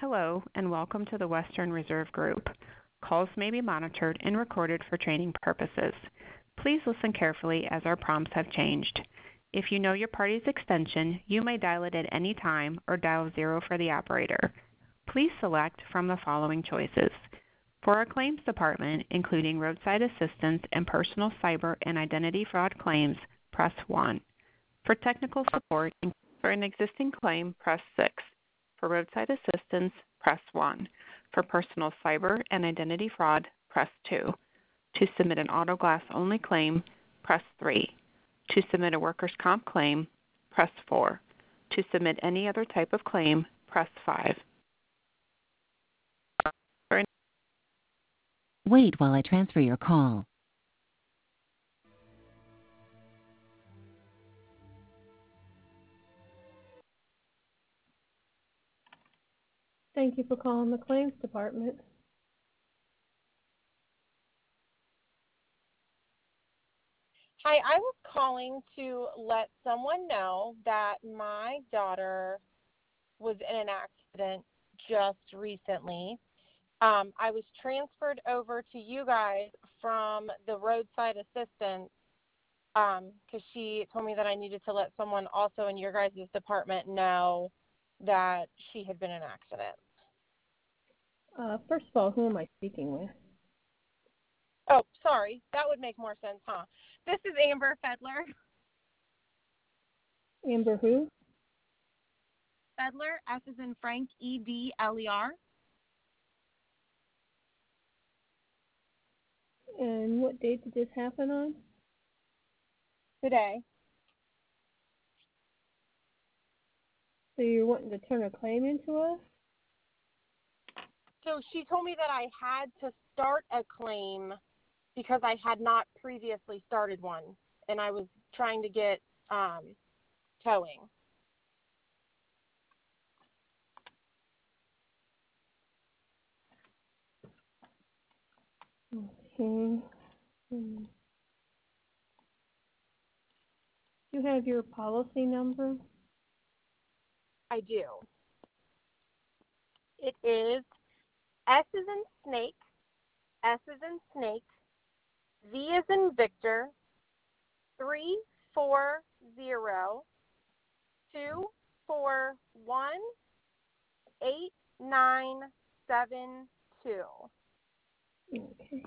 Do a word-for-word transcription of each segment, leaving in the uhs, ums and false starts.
Hello, and welcome to the Western Reserve Group. Calls may be monitored and recorded for training purposes. Please listen carefully as our prompts have changed. If you know your party's extension, you may dial it at any time or dial zero for the operator. Please select from the following choices. For our claims department, including roadside assistance and personal cyber and identity fraud claims, press one. For technical support for an existing claim, press six. For roadside assistance, press one. For personal cyber and identity fraud, press two. To submit an auto glass only claim, press three. To submit a workers' comp claim, press four. To submit any other type of claim, press five. Wait while I transfer your call. Thank you for calling the claims department. Hi, I was calling to let someone know that my daughter was in an accident just recently. Um, I was transferred over to you guys from the roadside assistance because um, she told me that I needed to let someone also in your guys' department know that she had been in an accident. Uh, first of all, who am I speaking with? Oh, sorry. That would make more sense, huh? This is Amber Fedler. Amber who? Fedler, S as in Frank, E D L E R. And what date did this happen on? Today. So you're wanting to turn a claim into us? So she told me that I had to start a claim because I had not previously started one, and I was trying to get um, towing. Okay. Hmm. Do you have your policy number? I do. It is S as in snake, S as in snake, V as in Victor, three four zero two four one eight nine seven two. Okay.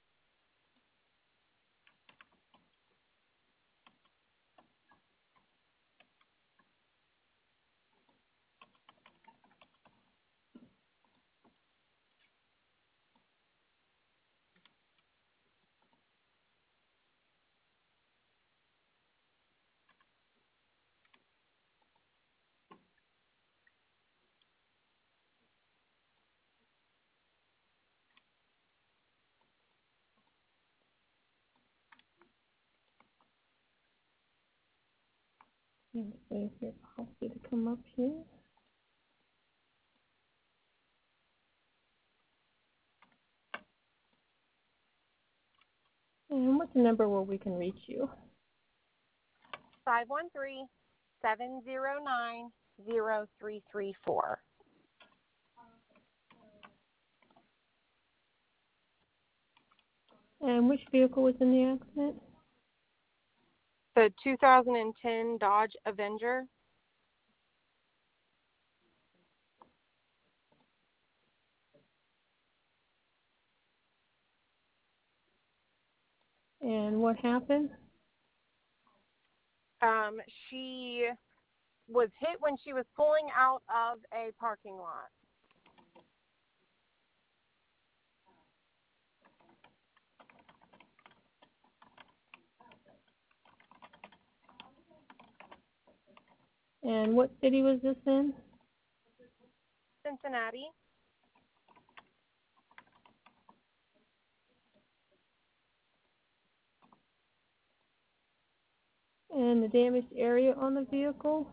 Let's wait for your policy to come up here. And what's the number where we can reach you? five one three, seven zero nine, zero three three four. And which vehicle was in the accident? The two thousand ten Dodge Avenger. And what happened? Um, she was hit when she was pulling out of a parking lot. And what city was this in? Cincinnati. And the damaged area on the vehicle?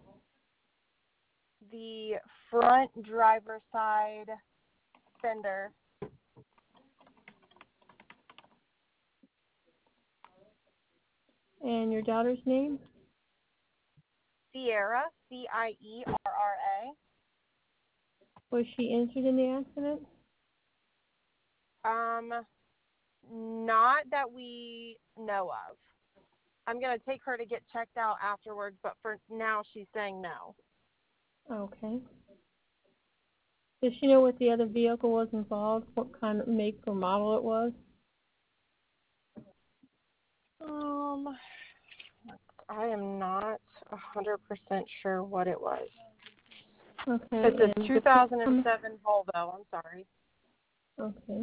The front driver's side fender. And your daughter's name? Sierra, C I E R R A. Was she injured in the accident? Um, not that we know of. I'm going to take her to get checked out afterwards, but for now she's saying no. Okay. Does she know what the other vehicle was involved? What kind of make or model it was? Um, I am not one hundred percent sure what it was. Okay. It's a and two thousand seven Volvo. I'm sorry. Okay.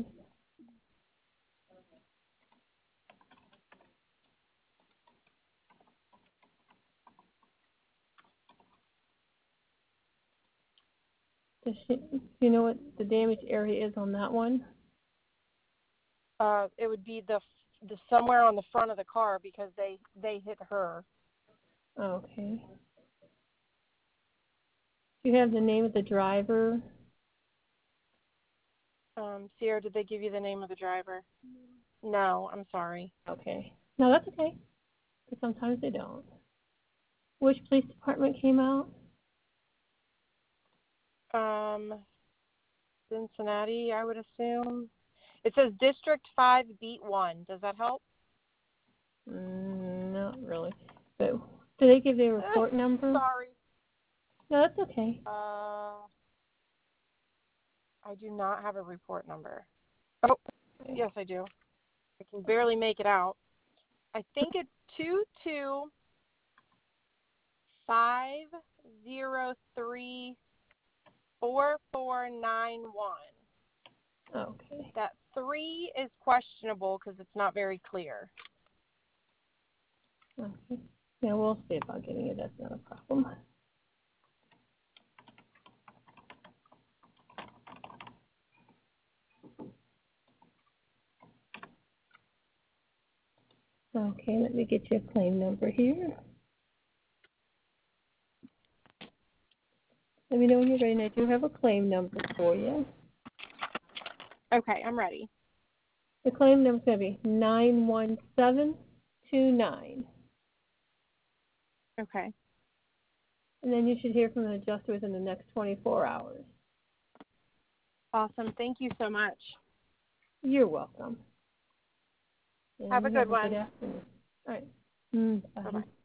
Does she, do you know what the damage area is on that one? Uh, it would be the the somewhere on the front of the car because they they hit her. Okay. Do you have the name of the driver? Um, Sierra, did they give you the name of the driver? No, I'm sorry. Okay. No, that's okay. But sometimes they don't. Which police department came out? Um, Cincinnati, I would assume. It says District five, Beat one. Does that help? Mm, not really. But do they give their report number? Sorry. No, that's okay. Uh, I do not have a report number. Oh, yes, I do. I can barely make it out. I think it's two two five zero three four four nine one. Okay. That three is questionable because it's not very clear. Okay. Yeah, we'll see about getting it. That's not a problem. Okay, let me get your claim number here. Let me know when you're ready, and I do have a claim number for you. Okay, I'm ready. The claim number is going to be nine one seven two nine. Okay. And then you should hear from an adjuster within the next twenty-four hours. Awesome. Thank you so much. You're welcome. And Have a good have a one. good afternoon. All right. Mm, bye. Bye-bye.